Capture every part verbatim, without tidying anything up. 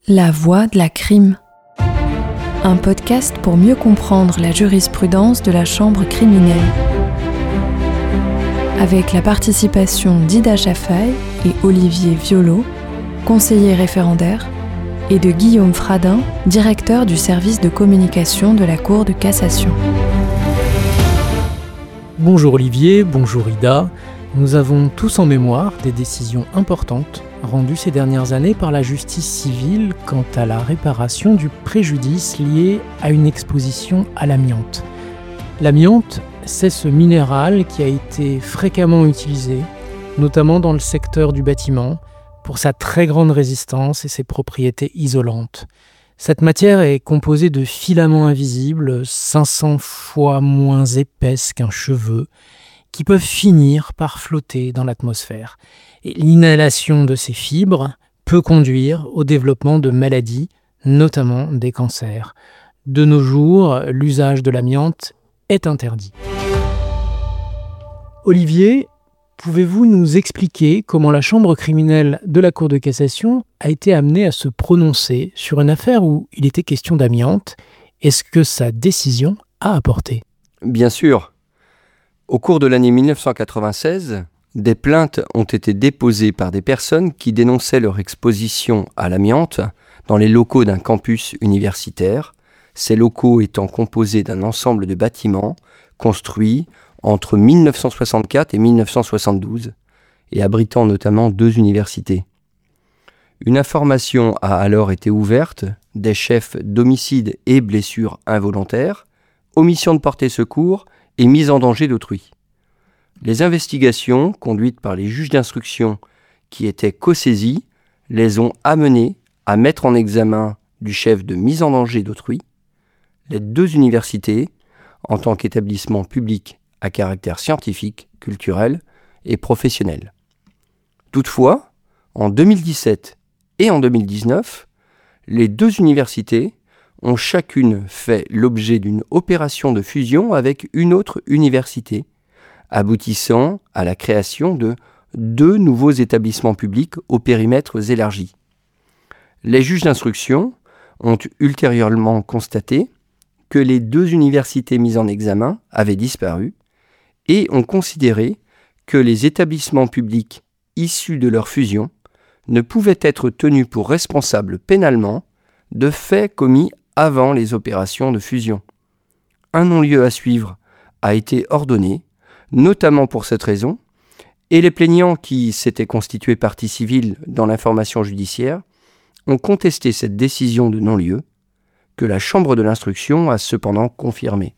La voix de la crime. Un podcast pour mieux comprendre la jurisprudence de la chambre criminelle. Avec la participation d'Ida Chaffaille et Olivier Violot, conseiller référendaire, et de Guillaume Fradin, directeur du service de communication de la Cour de cassation. Bonjour Olivier, bonjour Ida. Nous avons tous en mémoire des décisions importantes rendues ces dernières années par la justice civile quant à la réparation du préjudice lié à une exposition à l'amiante. L'amiante, c'est ce minéral qui a été fréquemment utilisé, notamment dans le secteur du bâtiment, pour sa très grande résistance et ses propriétés isolantes. Cette matière est composée de filaments invisibles, cinq cents fois moins épaisses qu'un cheveu, qui peuvent finir par flotter dans l'atmosphère. Et l'inhalation de ces fibres peut conduire au développement de maladies, notamment des cancers. De nos jours, l'usage de l'amiante est interdit. Olivier, pouvez-vous nous expliquer comment la chambre criminelle de la Cour de cassation a été amenée à se prononcer sur une affaire où il était question d'amiante et ce que sa décision a apporté ? Bien sûr. Au cours de l'année dix-neuf cent quatre-vingt-seize, des plaintes ont été déposées par des personnes qui dénonçaient leur exposition à l'amiante dans les locaux d'un campus universitaire, ces locaux étant composés d'un ensemble de bâtiments construits entre dix-neuf cent soixante-quatre et dix-neuf cent soixante-douze, et abritant notamment deux universités. Une information a alors été ouverte des chefs d'homicide et blessures involontaires, omission de porter secours et mise en danger d'autrui. Les investigations conduites par les juges d'instruction qui étaient co-saisis les ont amenés à mettre en examen du chef de mise en danger d'autrui les deux universités en tant qu'établissement public à caractère scientifique, culturel et professionnel. Toutefois, en deux mille dix-sept et en deux mille dix-neuf, les deux universités ont chacune fait l'objet d'une opération de fusion avec une autre université, aboutissant à la création de deux nouveaux établissements publics aux périmètres élargis. Les juges d'instruction ont ultérieurement constaté que les deux universités mises en examen avaient disparu et ont considéré que les établissements publics issus de leur fusion ne pouvaient être tenus pour responsables pénalement de faits commis avant les opérations de fusion. Un non-lieu à suivre a été ordonné, notamment pour cette raison, et les plaignants qui s'étaient constitués partie civile dans l'information judiciaire ont contesté cette décision de non-lieu, que la Chambre de l'instruction a cependant confirmée.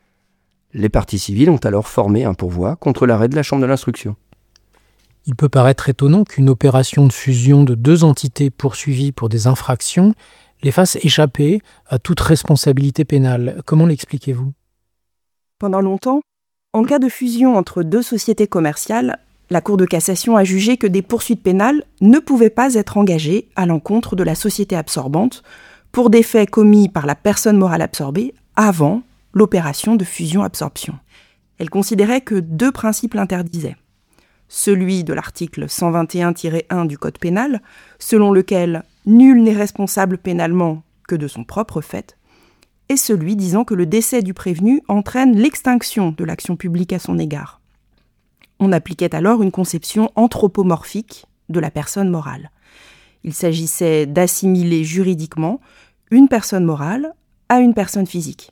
Les parties civiles ont alors formé un pourvoi contre l'arrêt de la Chambre de l'instruction. Il peut paraître étonnant qu'une opération de fusion de deux entités poursuivies pour des infractions les fasse échapper à toute responsabilité pénale. Comment l'expliquez-vous ? Pendant longtemps, en cas de fusion entre deux sociétés commerciales, la Cour de cassation a jugé que des poursuites pénales ne pouvaient pas être engagées à l'encontre de la société absorbante pour des faits commis par la personne morale absorbée avant l'opération de fusion-absorption. Elle considérait que deux principes l'interdisaient. Celui de l'article cent vingt et un tiret un du Code pénal, selon lequel nul n'est responsable pénalement que de son propre fait, et celui disant que le décès du prévenu entraîne l'extinction de l'action publique à son égard. On appliquait alors une conception anthropomorphique de la personne morale. Il s'agissait d'assimiler juridiquement une personne morale à une personne physique.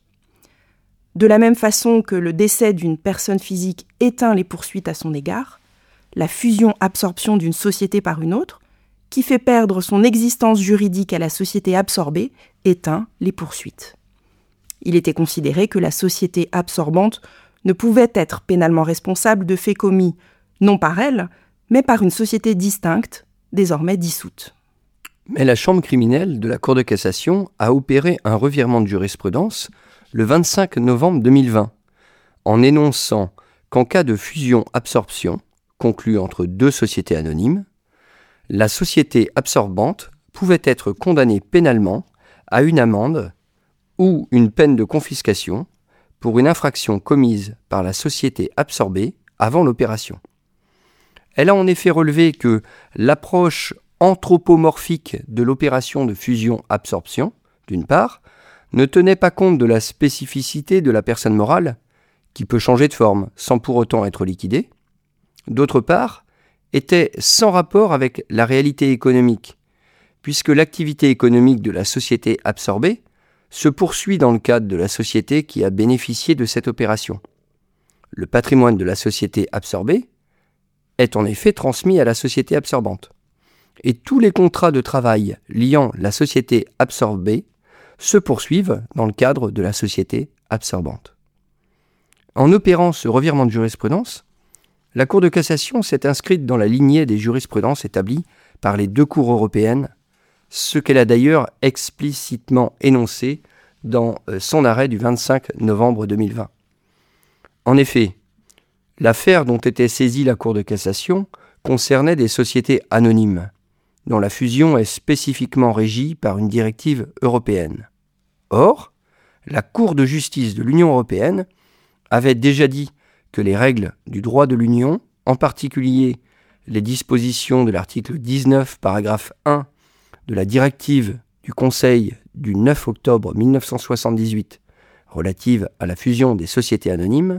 De la même façon que le décès d'une personne physique éteint les poursuites à son égard, la fusion-absorption d'une société par une autre, qui fait perdre son existence juridique à la société absorbée, éteint les poursuites. Il était considéré que la société absorbante ne pouvait être pénalement responsable de faits commis, non par elle, mais par une société distincte, désormais dissoute. Mais la Chambre criminelle de la Cour de cassation a opéré un revirement de jurisprudence le vingt-cinq novembre deux mille vingt, en énonçant qu'en cas de fusion-absorption, conclue entre deux sociétés anonymes, la société absorbante pouvait être condamnée pénalement à une amende ou une peine de confiscation pour une infraction commise par la société absorbée avant l'opération. Elle a en effet relevé que l'approche anthropomorphique de l'opération de fusion-absorption, d'une part, ne tenait pas compte de la spécificité de la personne morale, qui peut changer de forme sans pour autant être liquidée, d'autre part, était sans rapport avec la réalité économique, puisque l'activité économique de la société absorbée se poursuit dans le cadre de la société qui a bénéficié de cette opération. Le patrimoine de la société absorbée est en effet transmis à la société absorbante. Et tous les contrats de travail liant la société absorbée se poursuivent dans le cadre de la société absorbante. En opérant ce revirement de jurisprudence, la Cour de cassation s'est inscrite dans la lignée des jurisprudences établies par les deux cours européennes, ce qu'elle a d'ailleurs explicitement énoncé dans son arrêt du vingt-cinq novembre deux mille vingt. En effet, l'affaire dont était saisie la Cour de cassation concernait des sociétés anonymes, dont la fusion est spécifiquement régie par une directive européenne. Or, la Cour de justice de l'Union européenne avait déjà dit que les règles du droit de l'Union, en particulier les dispositions de l'article dix-neuf, paragraphe un de la directive du Conseil du neuf octobre mille neuf cent soixante-dix-huit relative à la fusion des sociétés anonymes,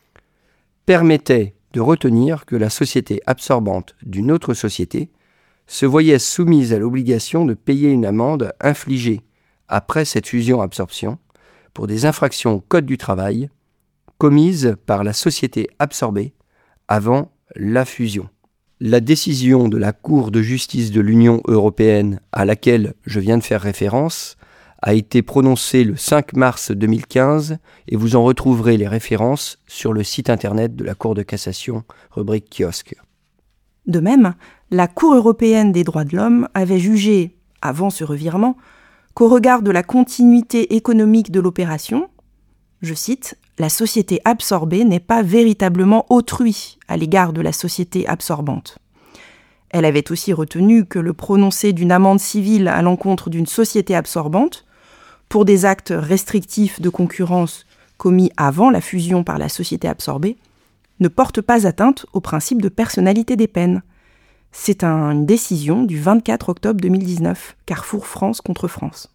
permettaient de retenir que la société absorbante d'une autre société se voyait soumise à l'obligation de payer une amende infligée après cette fusion-absorption pour des infractions au Code du travail commises par la société absorbée avant la fusion. La décision de la Cour de justice de l'Union européenne à laquelle je viens de faire référence a été prononcée le cinq mars deux mille quinze et vous en retrouverez les références sur le site internet de la Cour de cassation, rubrique kiosque. De même, la Cour européenne des droits de l'homme avait jugé, avant ce revirement, qu'au regard de la continuité économique de l'opération, je cite, « la société absorbée n'est pas véritablement autrui à l'égard de la société absorbante ». Elle avait aussi retenu que le prononcé d'une amende civile à l'encontre d'une société absorbante pour des actes restrictifs de concurrence commis avant la fusion par la société absorbée ne porte pas atteinte au principe de personnalité des peines. C'est un, une décision du vingt-quatre octobre deux mille dix-neuf, Carrefour France contre France.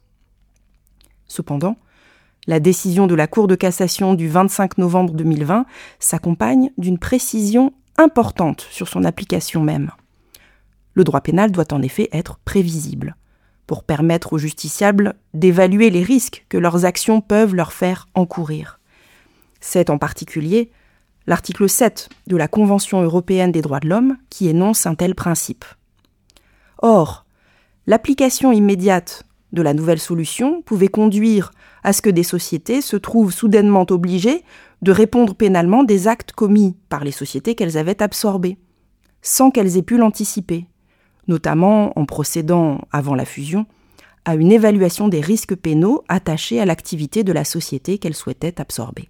Cependant, la décision de la Cour de cassation du vingt-cinq novembre deux mille vingt s'accompagne d'une précision importante sur son application même. Le droit pénal doit en effet être prévisible, pour permettre aux justiciables d'évaluer les risques que leurs actions peuvent leur faire encourir. C'est en particulier l'article sept de la Convention européenne des droits de l'homme qui énonce un tel principe. Or, l'application immédiate de la nouvelle solution pouvait conduire à ce que des sociétés se trouvent soudainement obligées de répondre pénalement des actes commis par les sociétés qu'elles avaient absorbées, sans qu'elles aient pu l'anticiper, notamment en procédant, avant la fusion, à une évaluation des risques pénaux attachés à l'activité de la société qu'elles souhaitaient absorber.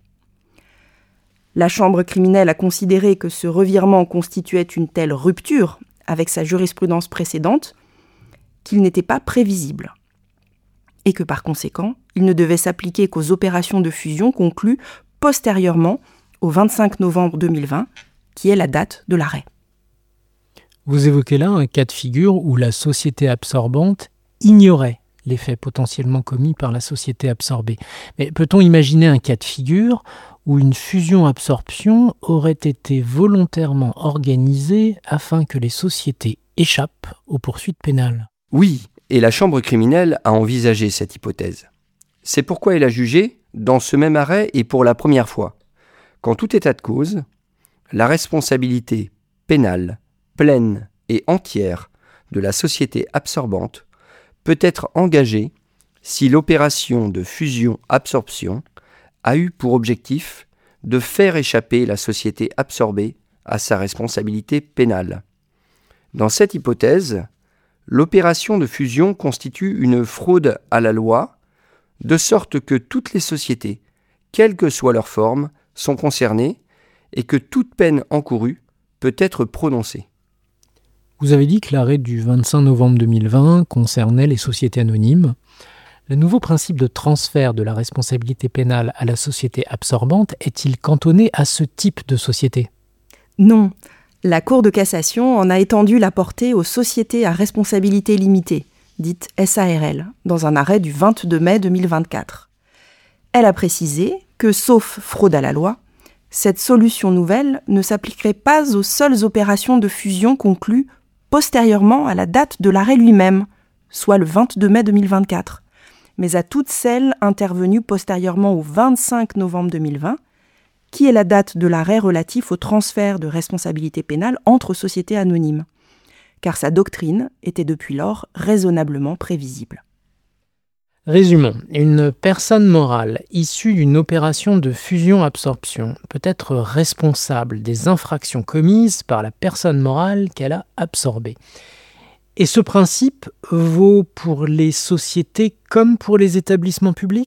La Chambre criminelle a considéré que ce revirement constituait une telle rupture avec sa jurisprudence précédente qu'il n'était pas prévisible et que par conséquent, il ne devait s'appliquer qu'aux opérations de fusion conclues postérieurement au vingt-cinq novembre deux mille vingt, qui est la date de l'arrêt. Vous évoquez là un cas de figure où la société absorbante ignorait les faits potentiellement commis par la société absorbée. Mais peut-on imaginer un cas de figure où une fusion-absorption aurait été volontairement organisée afin que les sociétés échappent aux poursuites pénales ? Oui, et la Chambre criminelle a envisagé cette hypothèse. C'est pourquoi elle a jugé, dans ce même arrêt et pour la première fois, qu'en tout état de cause, la responsabilité pénale, pleine et entière de la société absorbante peut être engagée si l'opération de fusion-absorption a eu pour objectif de faire échapper la société absorbée à sa responsabilité pénale. Dans cette hypothèse, l'opération de fusion constitue une fraude à la loi, de sorte que toutes les sociétés, quelle que soit leur forme, sont concernées et que toute peine encourue peut être prononcée. Vous avez dit que l'arrêt du vingt-cinq novembre deux mille vingt concernait les sociétés anonymes. Le nouveau principe de transfert de la responsabilité pénale à la société absorbante est-il cantonné à ce type de société ? Non. La Cour de cassation en a étendu la portée aux sociétés à responsabilité limitée, dites S A R L, dans un arrêt du vingt-deux mai deux mille vingt-quatre. Elle a précisé que, sauf fraude à la loi, cette solution nouvelle ne s'appliquerait pas aux seules opérations de fusion conclues postérieurement à la date de l'arrêt lui-même, soit le vingt-deux mai deux mille vingt-quatre, mais à toutes celles intervenues postérieurement au vingt-cinq novembre deux mille vingt, qui est la date de l'arrêt relatif au transfert de responsabilité pénale entre sociétés anonymes, car sa doctrine était depuis lors raisonnablement prévisible. Résumons, une personne morale issue d'une opération de fusion-absorption peut être responsable des infractions commises par la personne morale qu'elle a absorbée. Et ce principe vaut pour les sociétés comme pour les établissements publics ?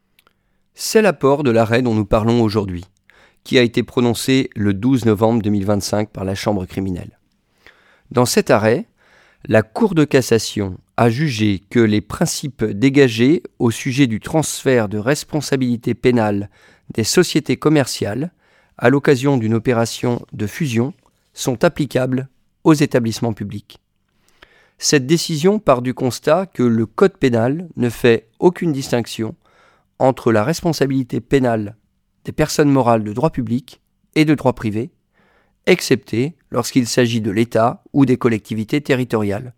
C'est l'apport de l'arrêt dont nous parlons aujourd'hui, qui a été prononcé le douze novembre deux mille vingt-cinq par la Chambre criminelle. Dans cet arrêt, la Cour de cassation a jugé que les principes dégagés au sujet du transfert de responsabilité pénale des sociétés commerciales à l'occasion d'une opération de fusion sont applicables aux établissements publics. Cette décision part du constat que le Code pénal ne fait aucune distinction entre la responsabilité pénale des personnes morales de droit public et de droit privé, excepté lorsqu'il s'agit de l'État ou des collectivités territoriales.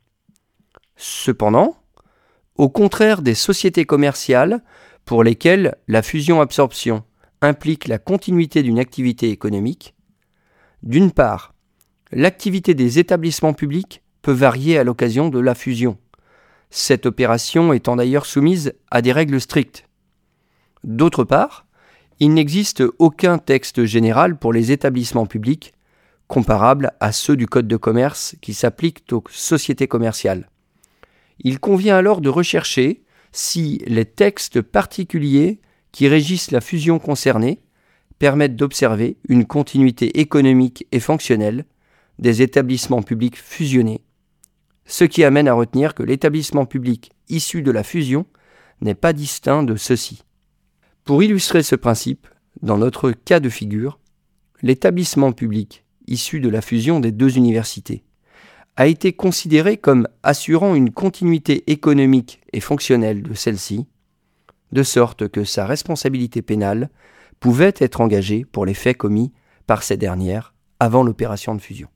Cependant, au contraire des sociétés commerciales pour lesquelles la fusion-absorption implique la continuité d'une activité économique, d'une part, l'activité des établissements publics peut varier à l'occasion de la fusion, cette opération étant d'ailleurs soumise à des règles strictes. D'autre part, il n'existe aucun texte général pour les établissements publics comparable à ceux du Code de commerce qui s'appliquent aux sociétés commerciales. Il convient alors de rechercher si les textes particuliers qui régissent la fusion concernée permettent d'observer une continuité économique et fonctionnelle des établissements publics fusionnés, ce qui amène à retenir que l'établissement public issu de la fusion n'est pas distinct de ceux-ci. Pour illustrer ce principe, dans notre cas de figure, l'établissement public issu de la fusion des deux universités a été considéré comme assurant une continuité économique et fonctionnelle de celle-ci, de sorte que sa responsabilité pénale pouvait être engagée pour les faits commis par ces dernières avant l'opération de fusion.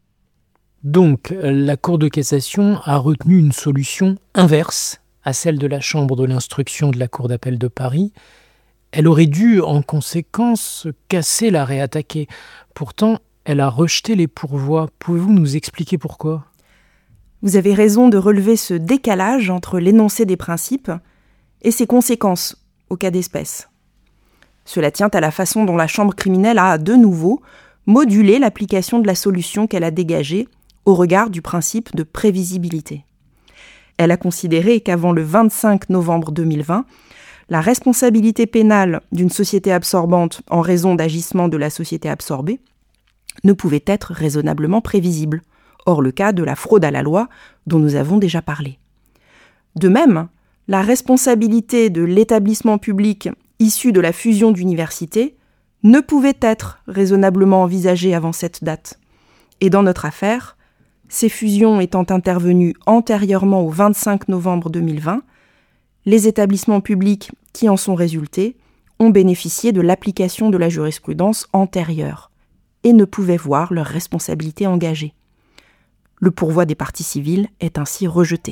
Donc, la Cour de cassation a retenu une solution inverse à celle de la Chambre de l'instruction de la Cour d'appel de Paris. Elle aurait dû, en conséquence, casser l'arrêt attaqué. Pourtant, elle a rejeté les pourvois. Pouvez-vous nous expliquer pourquoi ? Vous avez raison de relever ce décalage entre l'énoncé des principes et ses conséquences au cas d'espèce. Cela tient à la façon dont la Chambre criminelle a, de nouveau, modulé l'application de la solution qu'elle a dégagée au regard du principe de prévisibilité. Elle a considéré qu'avant le vingt-cinq novembre deux mille vingt, la responsabilité pénale d'une société absorbante en raison d'agissements de la société absorbée ne pouvait être raisonnablement prévisible, hors le cas de la fraude à la loi dont nous avons déjà parlé. De même, la responsabilité de l'établissement public issu de la fusion d'universités ne pouvait être raisonnablement envisagée avant cette date. Et dans notre affaire, ces fusions étant intervenues antérieurement au vingt-cinq novembre deux mille vingt, les établissements publics qui en sont résultés ont bénéficié de l'application de la jurisprudence antérieure et ne pouvaient voir leur responsabilité engagée. Le pourvoi des parties civiles est ainsi rejeté.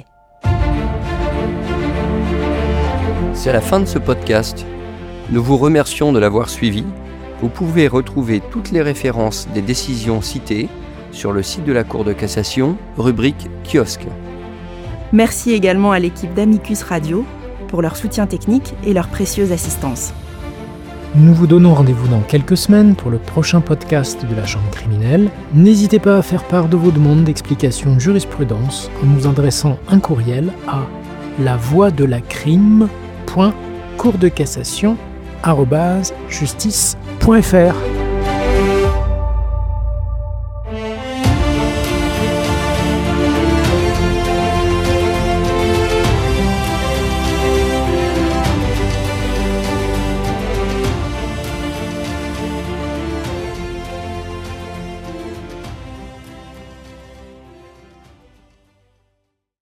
C'est la fin de ce podcast. Nous vous remercions de l'avoir suivi. Vous pouvez retrouver toutes les références des décisions citées sur le site de la Cour de cassation, rubrique kiosque. Merci également à l'équipe d'Amicus Radio pour leur soutien technique et leur précieuse assistance. Nous vous donnons rendez-vous dans quelques semaines pour le prochain podcast de la Chambre criminelle. N'hésitez pas à faire part de vos demandes d'explication de jurisprudence en nous adressant un courriel à la voix de la crime point cour de cassation arobase justice point f r.